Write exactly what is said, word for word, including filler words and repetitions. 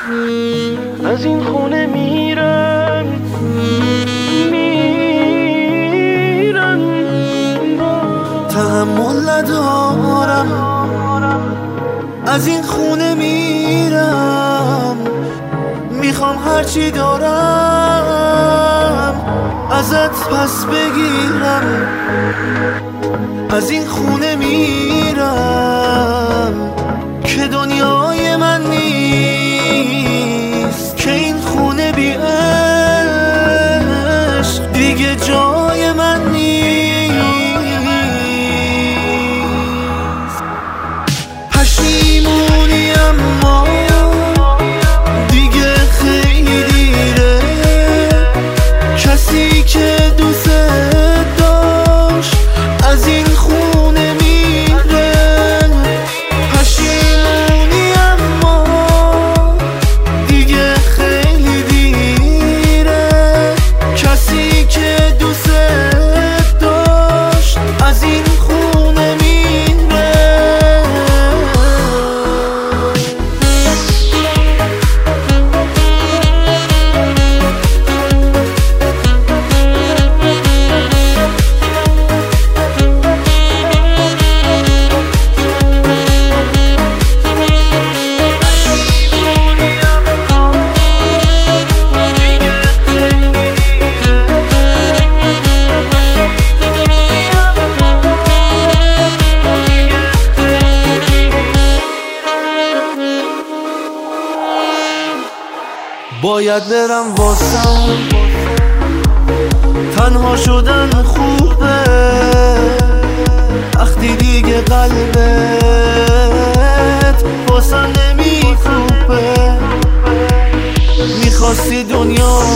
از این خونه میرم میرم تحمل ندارم، از این خونه میرم. میخوام هرچی دارم ازت پس بگیرم. از این خونه میرم که دنیای من نیست، که این خونه بی عشق دیگه جای من نیست. پشیمونی اما دیگه خیلی دیره، کسی که دوست داشت از این خونه میره. پشیمونی اما دیگه خیلی دیره، کسی که دوست داشت از این خونه میره. باید برم واسم، تنها شدن خوبه وقتی دیگه قلبت واسم نمیکوبه. میخواستی دنیا